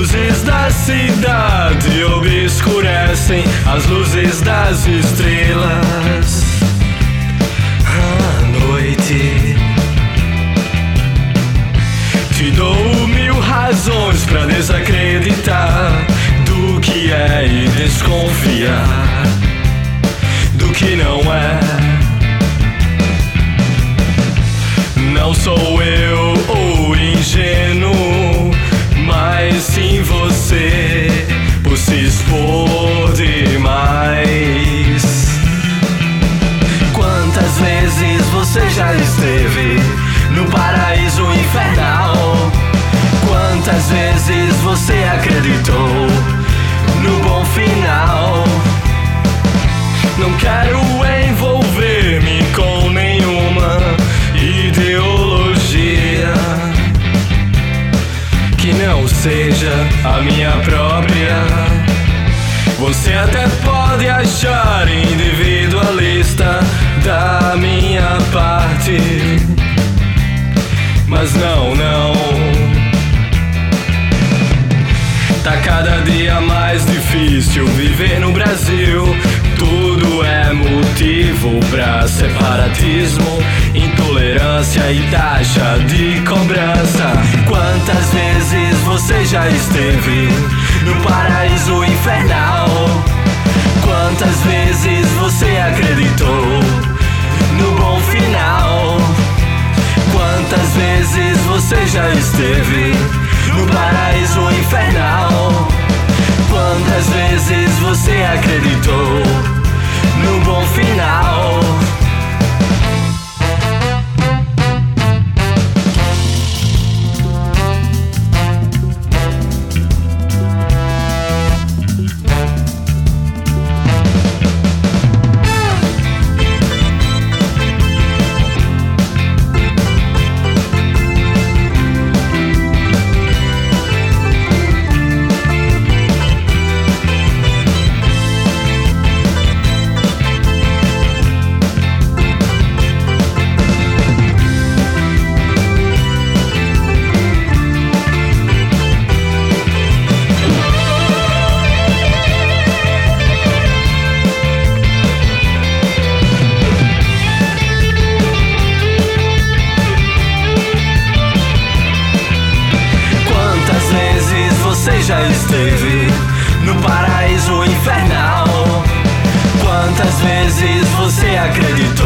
luzes da cidade obscurecem as luzes das estrelas. À noite te dou 1000 razões pra desacreditar do que é e desconfiar do que não é. Não sou eu o ingênuo, mas sim você, por se expor demais. Quantas vezes você já esteve no paraíso infernal? Quantas vezes você acreditou no bom final? Não quero envolver-me com nenhuma ideologia que não seja a minha própria. Você até pode achar individualista da minha parte, mas não. Tá cada dia mais difícil viver no Brasil. Tudo é motivo pra separatismo, intolerância e taxa de cobrança. Quantas vezes você já esteve no paraíso infernal? Quantas vezes você acreditou no bom final? Quantas vezes você já esteve no paraíso infernal? Quantas vezes você acreditou no bom final? Já esteve no paraíso infernal? Quantas vezes você acreditou